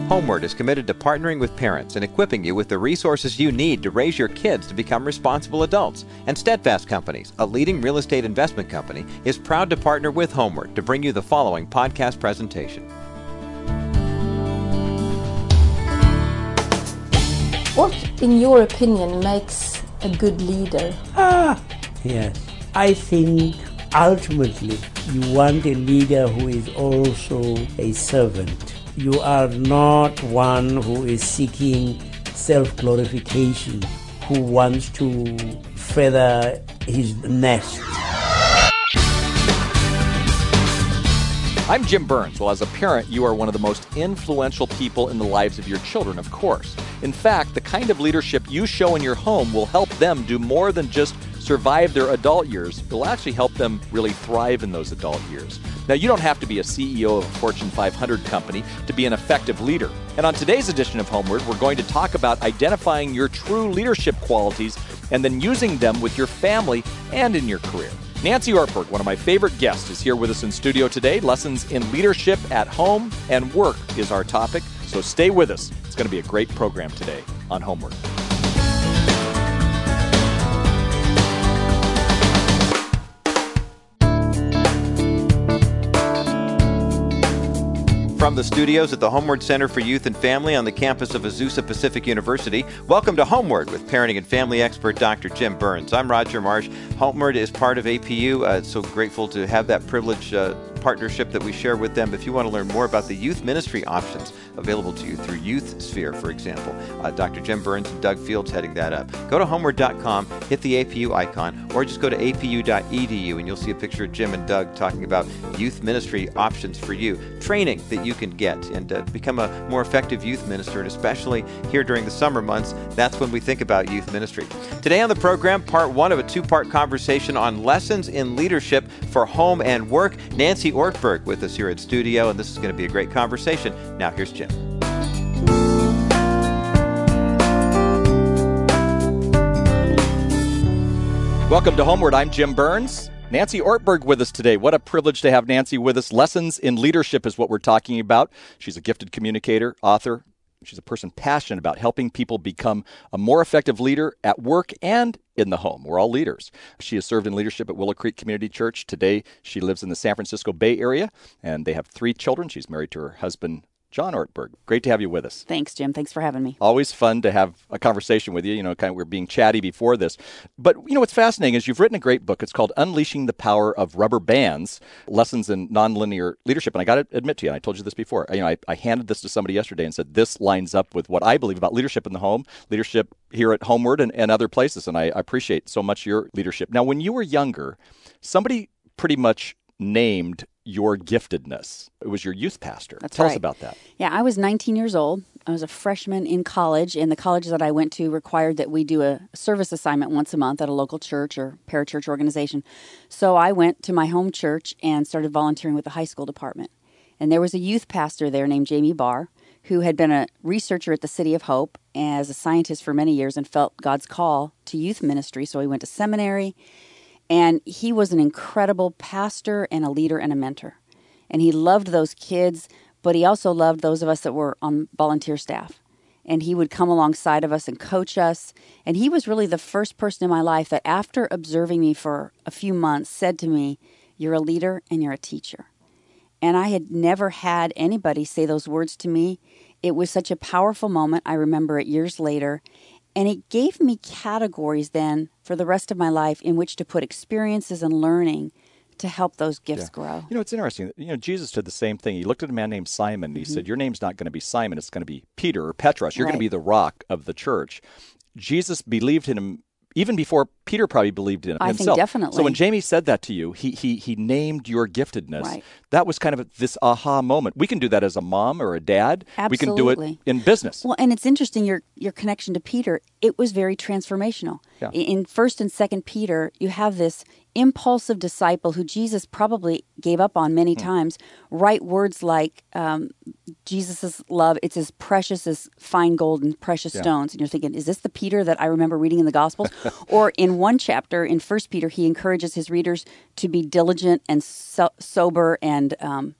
Homeward is committed to partnering with parents and equipping you with the resources you need to raise your kids to become responsible adults. And Steadfast Companies, a leading real estate investment company, is proud to partner with Homeward to bring you the following podcast presentation. What, in your opinion, makes a good leader? Yes. I think ultimately you want a leader who is also a servant. You are not one who is seeking self-glorification, who wants to feather his nest. I'm Jim Burns. Well, as a parent, you are one of the most influential people in the lives of your children, of course. In fact, the kind of leadership you show in your home will help them do more than just survive their adult years. It will actually help them really thrive in those adult years. Now, you don't have to be a CEO of a Fortune 500 company to be an effective leader. And on today's edition of Homeward, we're going to talk about identifying your true leadership qualities and then using them with your family and in your career. Nancy Ortberg, one of my favorite guests, is here with us in studio today. Lessons in leadership at home and work is our topic, so stay with us. It's going to be a great program today on Homeward. From the studios at the Homeward Center for Youth and Family on the campus of Azusa Pacific University, welcome to Homeward with parenting and family expert Dr. Jim Burns. I'm Roger Marsh. Homeward is part of APU. So grateful to have that privilege partnership that we share with them. If you want to learn more about the youth ministry options available to you through Youth Sphere, for example, Dr. Jim Burns and Doug Fields heading that up. Go to homeward.com, hit the APU icon, or just go to apu.edu and you'll see a picture of Jim and Doug talking about youth ministry options for you, training that you can get and become a more effective youth minister, and especially here during the summer months, that's when we think about youth ministry. Today on the program, part one of a two-part conversation on lessons in leadership for home and work. Nancy Ortberg with us here at studio, and this is going to be a great conversation. Now here's Jim. Welcome to Homeward. I'm Jim Burns. Nancy Ortberg with us today. What a privilege to have Nancy with us. Lessons in leadership is what we're talking about. She's a gifted communicator, author. She's a person passionate about helping people become a more effective leader at work and in the home. We're all leaders. She has served in leadership at Willow Creek Community Church. Today, she lives in the San Francisco Bay Area, and they have 3 children. She's married to her husband, John Ortberg. Great to have you with us. Thanks, Jim. Thanks for having me. Always fun to have a conversation with you. You know, kind of we're being chatty before this. But, you know, what's fascinating is you've written a great book. It's called Unleashing the Power of Rubber Bands, Lessons in Nonlinear Leadership. And I got to admit to you, and I told you this before, I handed this to somebody yesterday and said, this lines up with what I believe about leadership in the home, leadership here at Homeward and other places. And I appreciate so much your leadership. Now, when you were younger, somebody pretty much named your giftedness. It was your youth pastor. Tell us about that. Yeah, I was 19 years old. I was a freshman in college, and the college that I went to required that we do a service assignment once a month at a local church or parachurch organization. So I went to my home church and started volunteering with the high school department. And there was a youth pastor there named Jamie Barr, who had been a researcher at the City of Hope as a scientist for many years and felt God's call to youth ministry. So he went to seminary. And he was an incredible pastor and a leader and a mentor. And he loved those kids, but he also loved those of us that were on volunteer staff. And he would come alongside of us and coach us. And he was really the first person in my life that, after observing me for a few months, said to me, "You're a leader and you're a teacher." And I had never had anybody say those words to me. It was such a powerful moment. I remember it years later. And it gave me categories then for the rest of my life in which to put experiences and learning to help those gifts grow. You know, it's interesting. You know, Jesus did the same thing. He looked at a man named Simon and he said, your name's not going to be Simon. It's going to be Peter or Petros. You're going to be the rock of the church. Jesus believed in him even before Peter probably believed in himself. I think definitely. So when Jamie said that to you, he named your giftedness. Right. That was kind of this aha moment. We can do that as a mom or a dad. Absolutely. We can do it in business. Well, and it's interesting, your connection to Peter, it was very transformational. Yeah. In 1st and 2nd Peter, you have this impulsive disciple who Jesus probably gave up on many times write words like Jesus' love, it's as precious as fine gold and precious stones. And you're thinking, is this the Peter that I remember reading in the Gospels? Or in one chapter, in 1 Peter, he encourages his readers to be diligent and sober and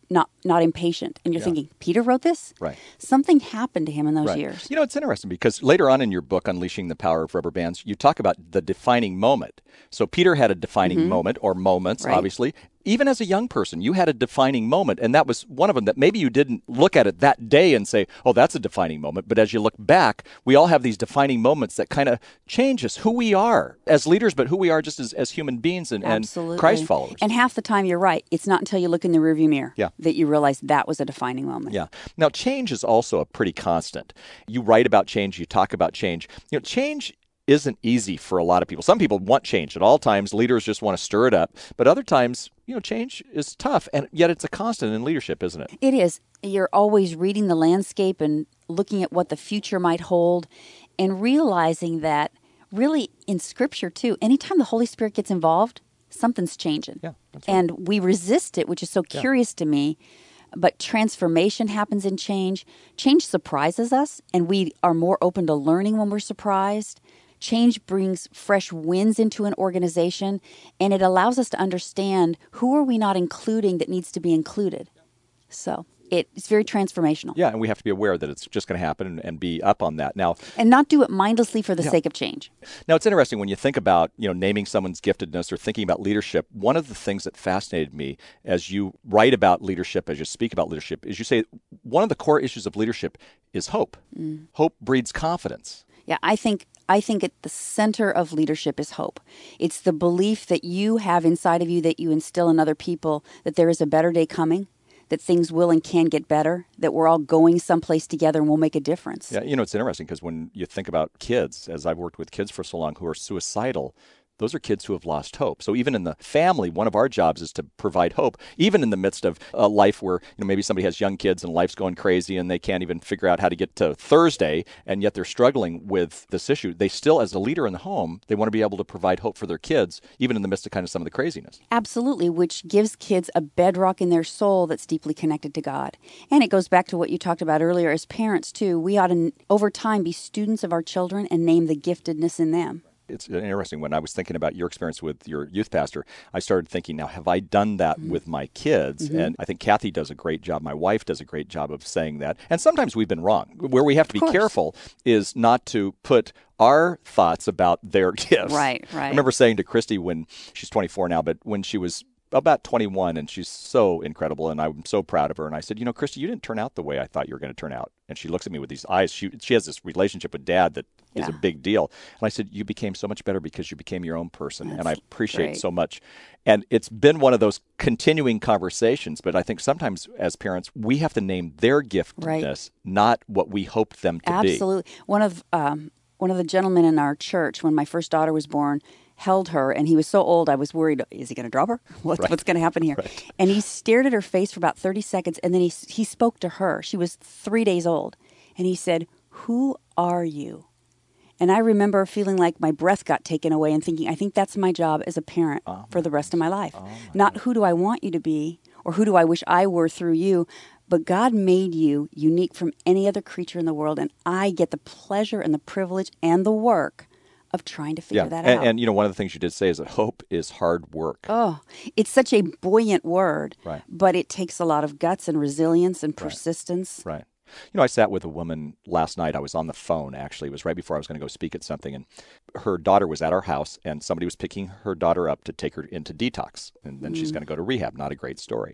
not impatient. And you're thinking, Peter wrote this? Right. Something happened to him in those years. You know, it's interesting because later on in your book, Unleashing the Power of Rubber Bands, you talk about the defining moment. So Peter had a defining moment, or moments, obviously. Even as a young person, you had a defining moment, and that was one of them that maybe you didn't look at it that day and say, oh, that's a defining moment. But as you look back, we all have these defining moments that kind of change us, who we are as leaders, but who we are just as human beings and Christ followers. And half the time, you're right. It's not until you look in the rearview mirror that you realize that was a defining moment. Yeah. Now, change is also a pretty constant. You write about change. You talk about change. You know, change isn't easy for a lot of people. Some people want change at all times. Leaders just want to stir it up. But other times, you know, change is tough. And yet it's a constant in leadership, isn't it? It is. You're always reading the landscape and looking at what the future might hold and realizing that really in Scripture, too, anytime the Holy Spirit gets involved, something's changing. Yeah, that's right. And we resist it, which is so curious to me. But transformation happens in change. Change surprises us, and we are more open to learning when we're surprised. Change brings fresh winds into an organization, and it allows us to understand who are we not including that needs to be included. So it's very transformational. Yeah, and we have to be aware that it's just going to happen and be up on that. Now, and not do it mindlessly for the sake of change. Now, it's interesting when you think about, you know, naming someone's giftedness or thinking about leadership. One of the things that fascinated me as you write about leadership, as you speak about leadership, is you say one of the core issues of leadership is hope. Hope breeds confidence. Yeah, I think at the center of leadership is hope. It's the belief that you have inside of you, that you instill in other people, that there is a better day coming, that things will and can get better, that we're all going someplace together and we'll make a difference. Yeah, you know, it's interesting because when you think about kids, as I've worked with kids for so long who are suicidal, those are kids who have lost hope. So even in the family, one of our jobs is to provide hope, even in the midst of a life where, you know, maybe somebody has young kids and life's going crazy and they can't even figure out how to get to Thursday, and yet they're struggling with this issue. They still, as a leader in the home, they want to be able to provide hope for their kids, even in the midst of kind of some of the craziness. Absolutely, which gives kids a bedrock in their soul that's deeply connected to God. And it goes back to what you talked about earlier. As parents, too, we ought to, over time, be students of our children and name the giftedness in them. It's interesting. When I was thinking about your experience with your youth pastor, I started thinking, now, have I done that with my kids? And I think Kathy does a great job. My wife does a great job of saying that. And sometimes we've been wrong. Where we have to be careful is not to put our thoughts about their gifts. Right. I remember saying to Christy when she's 24 now, but when she was about 21, and she's so incredible, and I'm so proud of her. And I said, you know, Christy, you didn't turn out the way I thought you were going to turn out. And she looks at me with these eyes. She has this relationship with Dad that is a big deal. And I said, you became so much better because you became your own person. That's and I appreciate great. so much. And it's been one of those continuing conversations. But I think sometimes as parents, we have to name their giftedness, not what we hoped them to be. Absolutely. One of the gentlemen in our church, when my first daughter was born, held her, and he was so old, I was worried, is he going to drop her? What's going to happen here? Right. And he stared at her face for about 30 seconds, and then he spoke to her. She was 3 days old. And he said, "Who are you?" And I remember feeling like my breath got taken away and thinking, I think that's my job as a parent for the rest of my life. Not who do I want you to be, or who do I wish I were through you, but God made you unique from any other creature in the world, and I get the pleasure and the privilege and the work of trying to figure that out. And, you know, one of the things you did say is that hope is hard work. Oh, it's such a buoyant word, Right. but it takes a lot of guts and resilience and persistence. Right. You know, I sat with a woman last night. I was on the phone, actually. It was right before I was going to go speak at something. And her daughter was at our house, and somebody was picking her daughter up to take her into detox. And then she's going to go to rehab. Not a great story.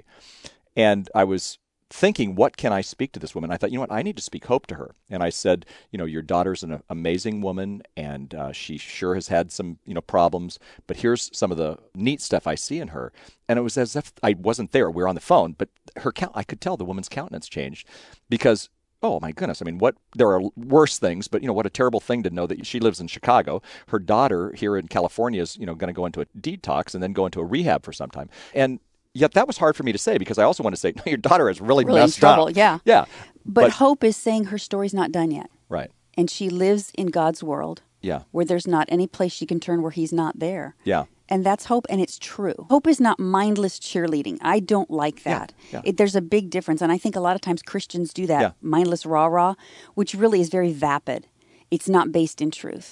And I was thinking, what can I speak to this woman? I thought, you know what, I need to speak hope to her. And I said, you know, your daughter's an amazing woman, and she sure has had some, you know, problems, but here's some of the neat stuff I see in her. And it was as if I wasn't there. We were on the phone, but I could tell the woman's countenance changed because, oh my goodness, I mean, there are worse things, but, you know, what a terrible thing to know that she lives in Chicago. Her daughter here in California is, you know, going to go into a detox and then go into a rehab for some time. And yet that was hard for me to say because I also want to say, no, your daughter is really messed in trouble, up. Yeah. Yeah. But hope is saying her story's not done yet. Right. And she lives in God's world. Yeah. Where there's not any place she can turn where he's not there. Yeah. And that's hope, and it's true. Hope is not mindless cheerleading. I don't like that. Yeah. There's a big difference, and I think a lot of times Christians do that, Yeah. mindless rah-rah, which really is very vapid. It's not based in truth.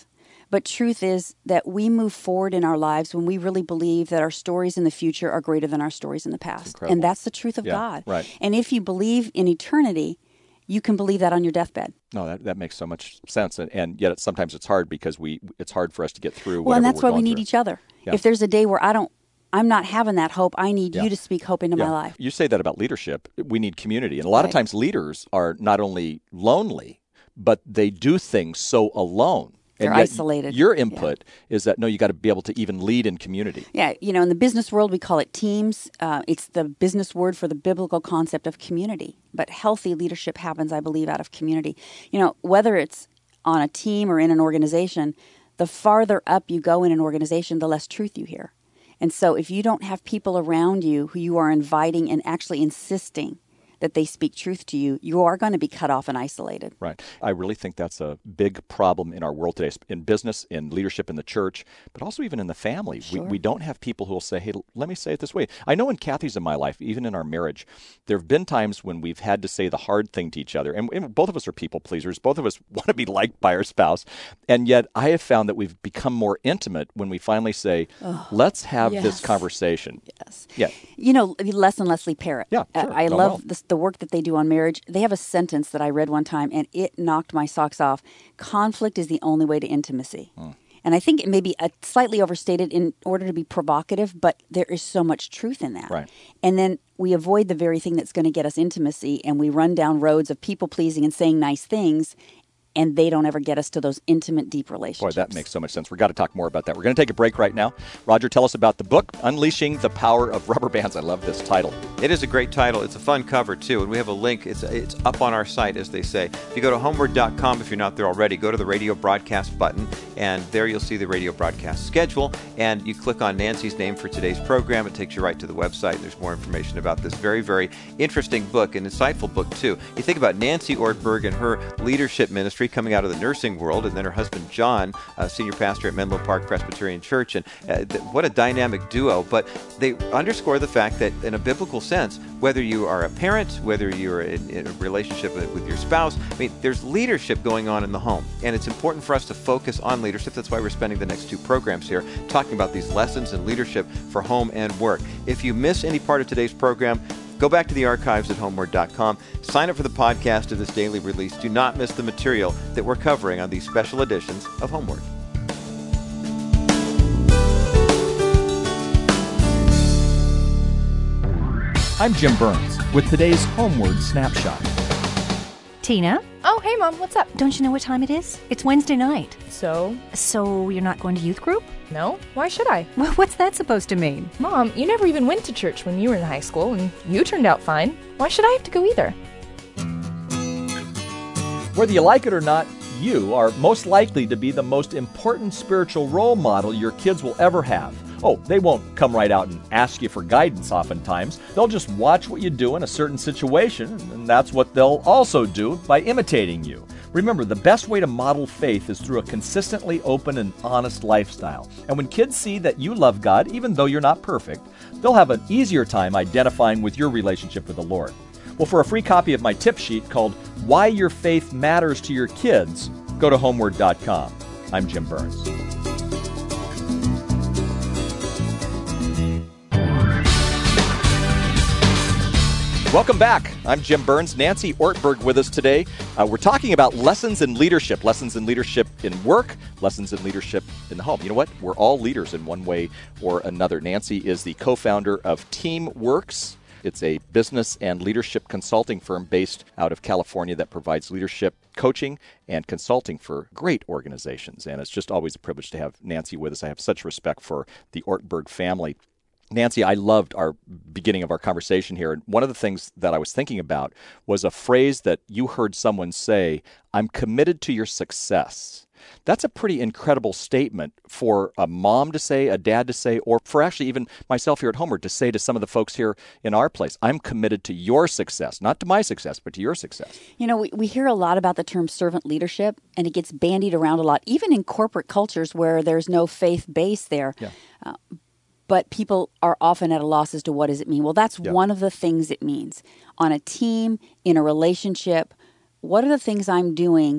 But truth is that we move forward in our lives when we really believe that our stories in the future are greater than our stories in the past. And that's the truth of God. Right. And if you believe in eternity, you can believe that on your deathbed. No, that makes so much sense. And yet sometimes it's hard because it's hard for us to get through well, and that's why we need each other. Yeah. If there's a day where I'm not having that hope, I need you to speak hope into my life. You say that about leadership. We need community. And a lot of times leaders are not only lonely, but they do things so alone. They're isolated. Your input is that, no, you got to be able to even lead in community. Yeah, in the business world, we call it teams. It's the business word for the biblical concept of community. But healthy leadership happens, I believe, out of community. Whether it's on a team or in an organization, the farther up you go in an organization, the less truth you hear. And so if you don't have people around you who you are inviting and actually insisting that they speak truth to you, you are going to be cut off and isolated. Right. I really think that's a big problem in our world today, in business, in leadership in the church, but also even in the family. Sure. We don't have people who will say, hey, let me say it this way. I know in Kathy's in my life, even in our marriage, there have been times when we've had to say the hard thing to each other. And both of us are people pleasers. Both of us want to be liked by our spouse. And yet I have found that we've become more intimate when we finally say, let's have this conversation. Yes. Yeah. Les and Leslie Parrott. Yeah, sure. I love the work that they do on marriage. They have a sentence that I read one time, and it knocked my socks off. Conflict is the only way to intimacy. And I think it may be slightly overstated in order to be provocative, but there is so much truth in that. Right. And then we avoid the very thing that's going to get us intimacy, and we run down roads of people-pleasing and saying nice things, and they don't ever get us to those intimate, deep relationships. Boy, that makes so much sense. We've got to talk more about that. We're going to take a break right now. Roger, tell us about the book, Unleashing the Power of Rubber Bands. I love this title. It is a great title. It's a fun cover, too, and we have a link. It's up on our site, as they say. If you go to homeward.com, if you're not there already, go to the radio broadcast button, and there you'll see the radio broadcast schedule, and you click on Nancy's name for today's program. It takes you right to the website. There's more information about this very, very interesting book, an insightful book, too. You think about Nancy Ortberg and her leadership ministry coming out of the nursing world, and then her husband, John, senior pastor at Menlo Park Presbyterian Church, and what a dynamic duo. But they underscore the fact that in a biblical sense, whether you are a parent, whether you're in a relationship with your spouse, there's leadership going on in the home. And it's important for us to focus on leadership. That's why we're spending the next two programs here talking about these lessons in leadership for home and work. If you miss any part of today's program, go back to the archives at homeward.com. Sign up for the podcast of this daily release. Do not miss the material that we're covering on these special editions of Homeward. I'm Jim Burns with today's Homeward Snapshot. Tina? Oh, hey, Mom, what's up? Don't you know what time it is? It's Wednesday night. So you're not going to youth group? No? Why should I? Well, what's that supposed to mean? Mom, you never even went to church when you were in high school, and you turned out fine. Why should I have to go either? Whether you like it or not, you are most likely to be the most important spiritual role model your kids will ever have. Oh, they won't come right out and ask you for guidance oftentimes. They'll just watch what you do in a certain situation, and that's what they'll also do by imitating you. Remember, the best way to model faith is through a consistently open and honest lifestyle. And when kids see that you love God, even though you're not perfect, they'll have an easier time identifying with your relationship with the Lord. Well, for a free copy of my tip sheet called Why Your Faith Matters to Your Kids, go to homeward.com. I'm Jim Burns. Welcome back. I'm Jim Burns. Nancy Ortberg with us today. We're talking about lessons in leadership in work, lessons in leadership in the home. You know what? We're all leaders in one way or another. Nancy is the co-founder of TeamWorks. It's a business and leadership consulting firm based out of California that provides leadership coaching and consulting for great organizations. And it's just always a privilege to have Nancy with us. I have such respect for the Ortberg family. Nancy, I loved our beginning of our conversation here. And one of the things that I was thinking about was a phrase that you heard someone say, I'm committed to your success. That's a pretty incredible statement for a mom to say, a dad to say, or for actually even myself here at Homeward to say to some of the folks here in our place, I'm committed to your success, not to my success, but to your success. You know, we hear a lot about the term servant leadership, and it gets bandied around a lot, even in corporate cultures where there's no faith base there. Yeah. But people are often at a loss as to what does it mean. Well, that's one of the things it means. On a team, in a relationship, what are the things I'm doing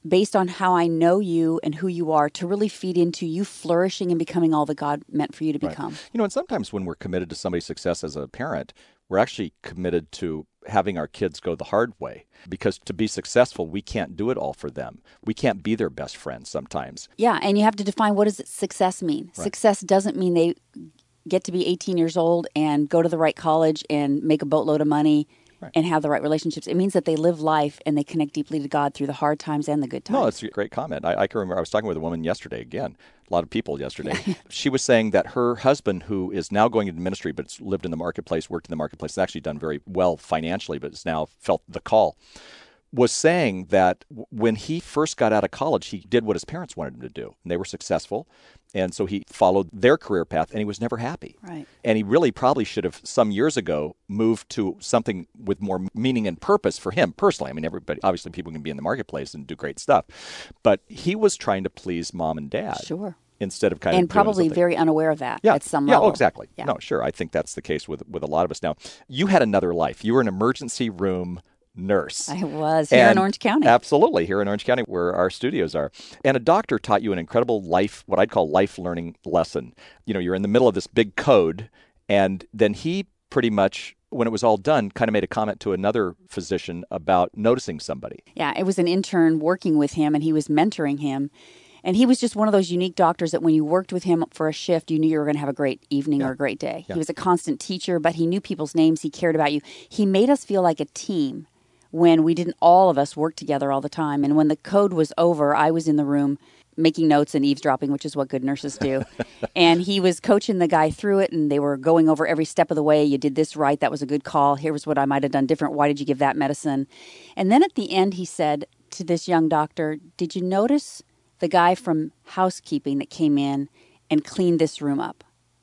based on how I know you and who you are to really feed into you flourishing and becoming all that God meant for you to become. You know, and sometimes when we're committed to somebody's success as a parent, we're actually committed to having our kids go the hard way, because to be successful, we can't do it all for them. We can't be their best friend sometimes. Yeah, and you have to define, what does success mean? Right. Success doesn't mean they get to be 18 years old and go to the right college and make a boatload of money and have the right relationships. It means that they live life and they connect deeply to God through the hard times and the good times. No, that's a great comment. I can remember I was talking with a woman yesterday, again, a lot of people yesterday. She was saying that her husband, who is now going into ministry, but has lived in the marketplace, worked in the marketplace, has actually done very well financially, but has now felt the call, was saying that when he first got out of college, he did what his parents wanted him to do, and they were successful. And so he followed their career path, and he was never happy. Right. And he really probably should have, some years ago, moved to something with more meaning and purpose for him personally. I mean, everybody, obviously people can be in the marketplace and do great stuff. But he was trying to please mom and dad. Sure. Instead of kind of and probably very unaware of that at some level. level. Oh, exactly. Yeah. No, sure. I think that's the case with a lot of us now. You had another life. You were an emergency room nurse. I was here in Orange County. Absolutely, here in Orange County where our studios are. And a doctor taught you an incredible life, what I'd call life learning lesson. You know, you're in the middle of this big code, and then he pretty much, when it was all done, kind of made a comment to another physician about noticing somebody. Yeah, it was an intern working with him, and he was mentoring him. And he was just one of those unique doctors that when you worked with him for a shift, you knew you were going to have a great evening or a great day. Yeah. He was a constant teacher, but he knew people's names. He cared about you. He made us feel like a team when we didn't all of us work together all the time. And when the code was over, I was in the room making notes and eavesdropping, which is what good nurses do. And he was coaching the guy through it, and they were going over every step of the way. You did this right. That was a good call. Here was what I might have done different. Why did you give that medicine? And then at the end, he said to this young doctor, did you notice the guy from housekeeping that came in and cleaned this room up?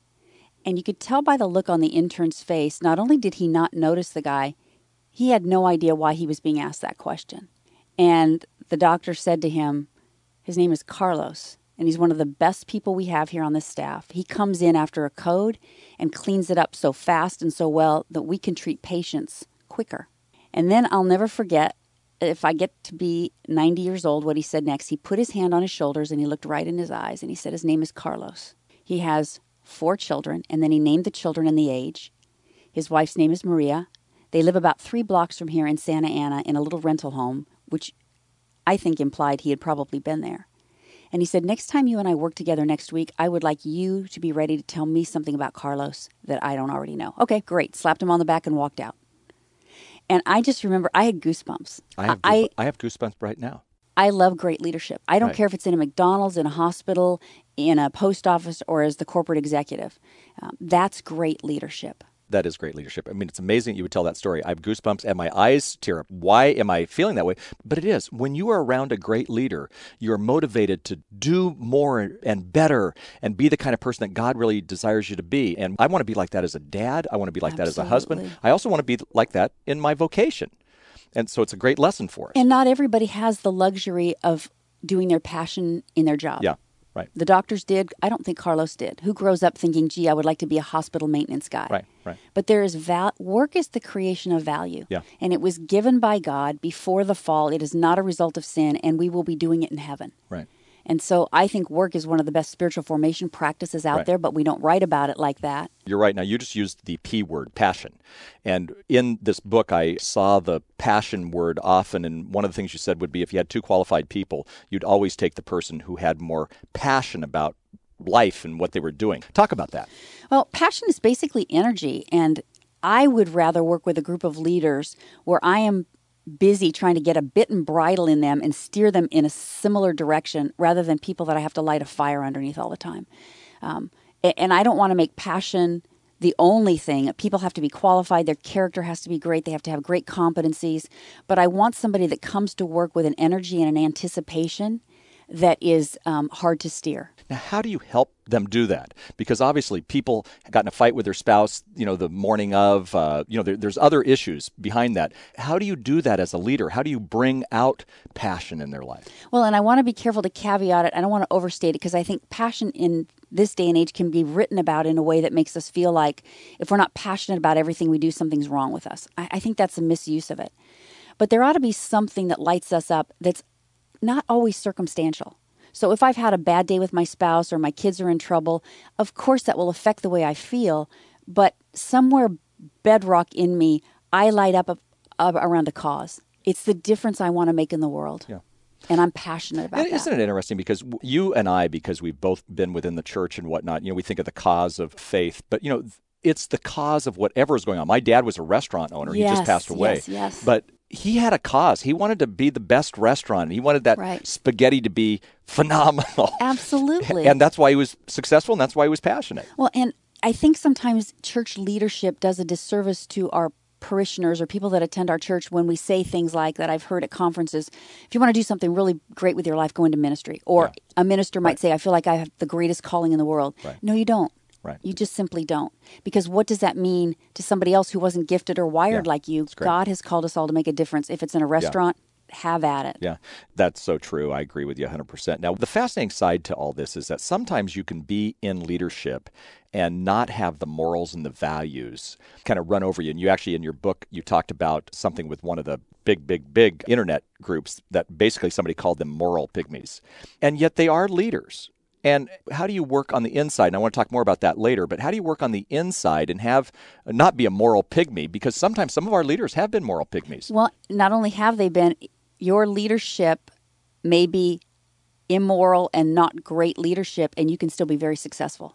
And you could tell by the look on the intern's face, not only did he not notice the guy, he had no idea why he was being asked that question. And the doctor said to him, his name is Carlos, and he's one of the best people we have here on this staff. He comes in after a code and cleans it up so fast and so well that we can treat patients quicker. And then I'll never forget, if I get to be 90 years old, what he said next. He put his hand on his shoulders and he looked right in his eyes and he said his name is Carlos. He has 4 children, and then he named the children and the age. His wife's name is Maria. They live about 3 blocks from here in Santa Ana in a little rental home, which I think implied he had probably been there. And he said, next time you and I work together next week, I would like you to be ready to tell me something about Carlos that I don't already know. Okay, great. Slapped him on the back and walked out. And I just remember I had goosebumps. I have goosebumps right now. I love great leadership. I don't care if it's in a McDonald's, in a hospital, in a post office, or as the corporate executive. That's great leadership. That is great leadership. I mean, it's amazing you would tell that story. I have goosebumps and my eyes tear up. Why am I feeling that way? But it is. When you are around a great leader, you're motivated to do more and better and be the kind of person that God really desires you to be. And I want to be like that as a dad. I want to be like that as a husband. I also want to be like that in my vocation. And so it's a great lesson for us. And not everybody has the luxury of doing their passion in their job. Yeah. Right. The doctors did. I don't think Carlos did. Who grows up thinking, gee, I would like to be a hospital maintenance guy. Right. But there is work is the creation of value. Yeah. And it was given by God before the fall. It is not a result of sin, and we will be doing it in heaven. Right. And so I think work is one of the best spiritual formation practices out there, but we don't write about it like that. You're right. Now, you just used the P word, passion. And in this book, I saw the passion word often. And one of the things you said would be if you had 2 qualified people, you'd always take the person who had more passion about life and what they were doing. Talk about that. Well, passion is basically energy. And I would rather work with a group of leaders where I am busy trying to get a bit and bridle in them and steer them in a similar direction rather than people that I have to light a fire underneath all the time. And I don't want to make passion the only thing. People have to be qualified. Their character has to be great. They have to have great competencies. But I want somebody that comes to work with an energy and an anticipation that is hard to steer. Now, how do you help them do that? Because obviously people got in a fight with their spouse, the morning of, there's other issues behind that. How do you do that as a leader? How do you bring out passion in their life? Well, and I want to be careful to caveat it. I don't want to overstate it because I think passion in this day and age can be written about in a way that makes us feel like if we're not passionate about everything we do, something's wrong with us. I think that's a misuse of it. But there ought to be something that lights us up that's not always circumstantial. So if I've had a bad day with my spouse or my kids are in trouble, of course that will affect the way I feel. But somewhere bedrock in me, I light up around a cause. It's the difference I want to make in the world. Yeah. And I'm passionate about that. Isn't it interesting? Because you and I, because we've both been within the church and whatnot, we think of the cause of faith. But, it's the cause of whatever is going on. My dad was a restaurant owner. Yes, he just passed away. Yes. But he had a cause. He wanted to be the best restaurant. He wanted that spaghetti to be phenomenal. Absolutely. And that's why he was successful, and that's why he was passionate. Well, and I think sometimes church leadership does a disservice to our parishioners or people that attend our church when we say things like that I've heard at conferences. If you want to do something really great with your life, go into ministry. Or a minister might say, I feel like I have the greatest calling in the world. Right. No, you don't. Right. You just simply don't. Because what does that mean to somebody else who wasn't gifted or wired like you? God has called us all to make a difference. If it's in a restaurant, have at it. Yeah, that's so true. I agree with you 100%. Now, the fascinating side to all this is that sometimes you can be in leadership and not have the morals and the values kind of run over you. And you actually, in your book, you talked about something with one of the big internet groups that basically somebody called them moral pygmies. And yet they are leaders. And how do you work on the inside? And I want to talk more about that later, but how do you work on the inside and not be a moral pygmy? Because sometimes some of our leaders have been moral pygmies. Well, not only have they been, your leadership may be immoral and not great leadership, and you can still be very successful.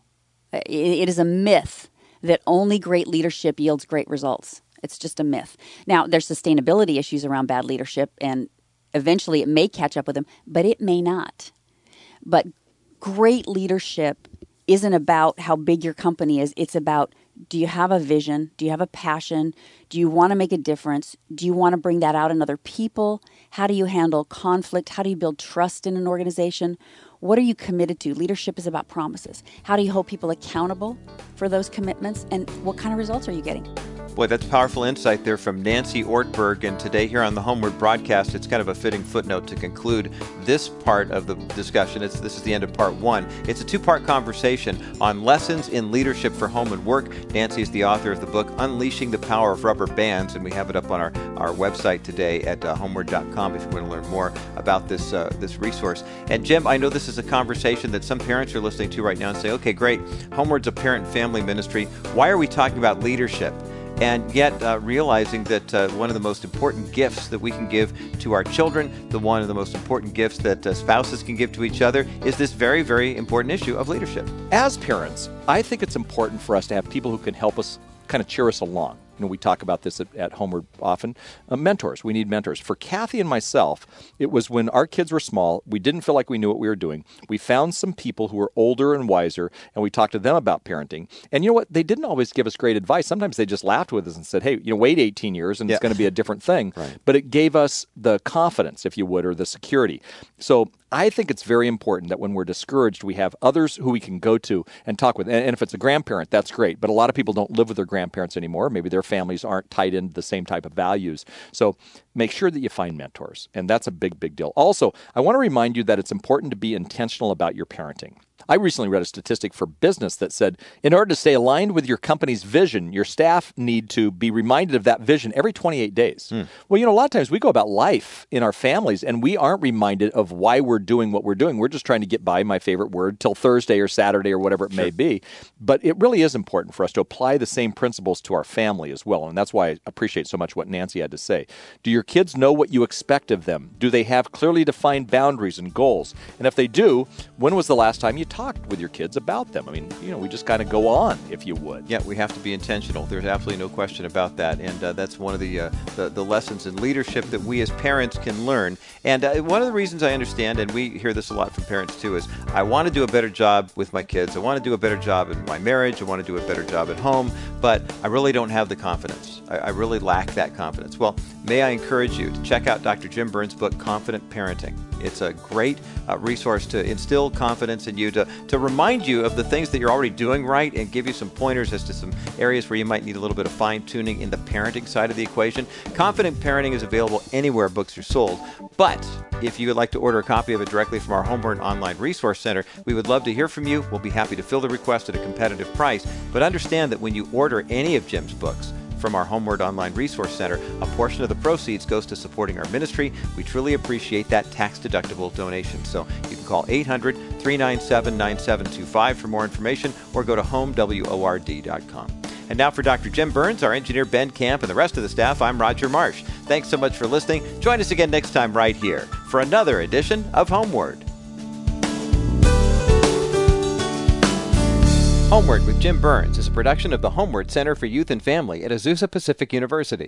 It is a myth that only great leadership yields great results. It's just a myth. Now, there's sustainability issues around bad leadership, and eventually it may catch up with them, but it may not. But great leadership isn't about how big your company is. It's about, do you have a vision? Do you have a passion? Do you want to make a difference? Do you want to bring that out in other people? How do you handle conflict? How do you build trust in an organization? What are you committed to? Leadership is about promises. How do you hold people accountable for those commitments? And what kind of results are you getting? Boy, that's powerful insight there from Nancy Ortberg. And today here on the Homeward broadcast, it's kind of a fitting footnote to conclude this part of the discussion. This is the end of part one. It's a two-part conversation on lessons in leadership for home and work. Nancy is the author of the book, Unleashing the Power of Rubber Bands, and we have it up on our website today at homeward.com if you want to learn more about this resource. And Jim, I know this is a conversation that some parents are listening to right now and say, okay, great, Homeward's a parent-family ministry. Why are we talking about leadership? And yet realizing that one of the most important gifts that we can give to our children, one of the most important gifts that spouses can give to each other, is this very, very important issue of leadership. As parents, I think it's important for us to have people who can help us kind of cheer us along. We talk about this at Homeward often. Mentors. We need mentors. For Kathy and myself, it was when our kids were small, we didn't feel like we knew what we were doing. We found some people who were older and wiser, and we talked to them about parenting. And you know what? They didn't always give us great advice. Sometimes they just laughed with us and said, hey, wait 18 years and it's going to be a different thing. Right. But it gave us the confidence, if you would, or the security. So I think it's very important that when we're discouraged, we have others who we can go to and talk with. And if it's a grandparent, that's great. But a lot of people don't live with their grandparents anymore. Maybe their families aren't tied into the same type of values. So make sure that you find mentors. And that's a big, big deal. Also, I want to remind you that it's important to be intentional about your parenting. I recently read a statistic for business that said, in order to stay aligned with your company's vision, your staff need to be reminded of that vision every 28 days. Well, a lot of times we go about life in our families and we aren't reminded of why we're doing what we're doing. We're just trying to get by, my favorite word, till Thursday or Saturday or whatever it may be. But it really is important for us to apply the same principles to our family as well. And that's why I appreciate so much what Nancy had to say. Do your kids know what you expect of them? Do they have clearly defined boundaries and goals? And if they do, when was the last time you talked with your kids about them? I mean, we just kind of go on, if you would. Yeah, we have to be intentional. There's absolutely no question about that. And that's one of the lessons in leadership that we as parents can learn. And one of the reasons I understand, and we hear this a lot from parents too, is I want to do a better job with my kids. I want to do a better job in my marriage. I want to do a better job at home, but I really don't have the confidence. I really lack that confidence. Well, may I encourage you to check out Dr. Jim Burns' book, Confident Parenting. It's a great resource to instill confidence in you, to remind you of the things that you're already doing right and give you some pointers as to some areas where you might need a little bit of fine-tuning in the parenting side of the equation. Confident Parenting is available anywhere books are sold. But if you would like to order a copy of it directly from our Homeward Online Resource Center, we would love to hear from you. We'll be happy to fill the request at a competitive price. But understand that when you order any of Jim's books, from our Homeward Online Resource Center. A portion of the proceeds goes to supporting our ministry. We truly appreciate that tax-deductible donation. So you can call 800-397-9725 for more information, or go to homeword.com. And now for Dr. Jim Burns, our engineer Ben Camp, and the rest of the staff, I'm Roger Marsh. Thanks so much for listening. Join us again next time right here for another edition of Homeward. Homeward with Jim Burns is a production of the Homeward Center for Youth and Family at Azusa Pacific University.